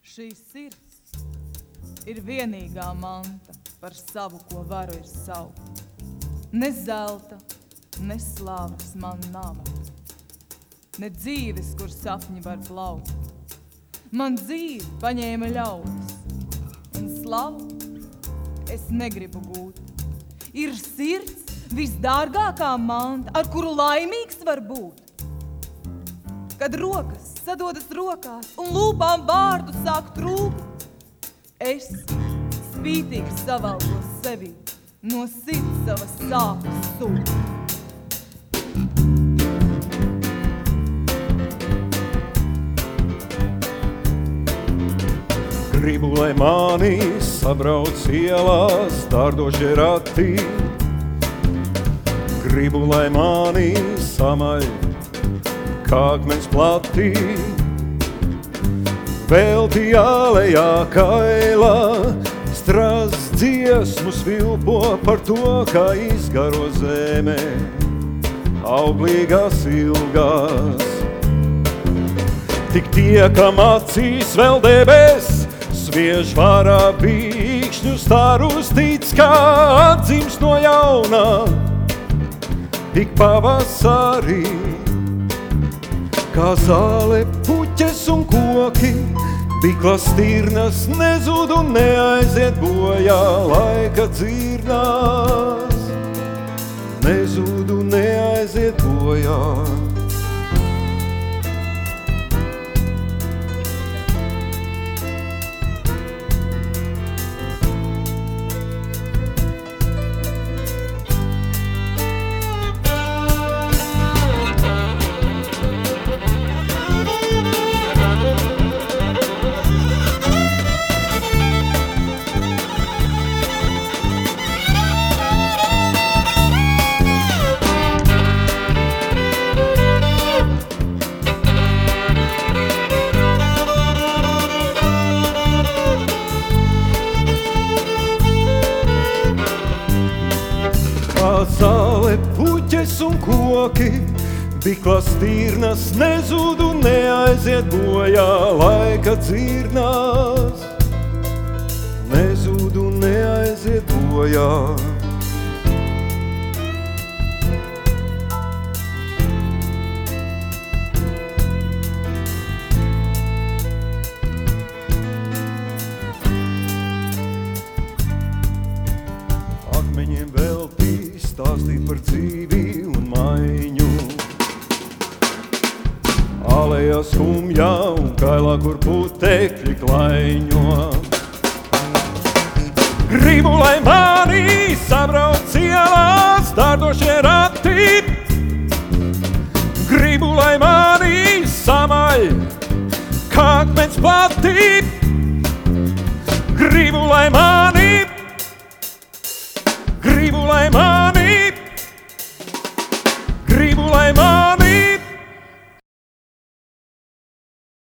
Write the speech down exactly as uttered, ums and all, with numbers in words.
Šī sirds ir vienīgā manta, par savu, ko varu ir saukt. Ne zelta, ne slavas man nav, ne dzīves, kur sapņi var plaukt. Man dzīve paņēma ļaudis, un slavu es negribu gūt. Ir sirds visdārgākā manta, ar kuru laimīgs var būt. Kad rokas sadodas rokās un lūpām vārdu sāk trūkt, es spītīgi savaldos sevi, no sirds savas sāpes sūkt. Gribu, lai mani sabrauc ielās dārdošie rati. Gribu, lai mani samaļ kā akmens plati. Velti ālejā kailā, strazds dziesmu svilpo par to, kā izgaro zeme, auglīgās ilgās. Tik tiekam acīs vēl debes, sviež vārā pīkšņu starus, tic, kā atdzims no jaunā, tik pavasarī. Kā zāle, puķes un koki, biklas stirnas nezūd un neaiziet bojā, laika dzirnās, nezūd un neaiziet bojā. Kā zāle, puķes un koki, biklas stirnas nezūd un neaiziet bojā, laika dzirnās, nezūd un neaiziet bojā. Akmeņiem veltī stāstīt par dzīvi un maiņu. Ālejā skumjā un kailā, kur putekļi klaiņo. Gribu, lai mani sabrauc ielās dārdošie rati. Gribu, lai mani samaļ kā akmens plati. Gribu, lai mani Gribu, lai mani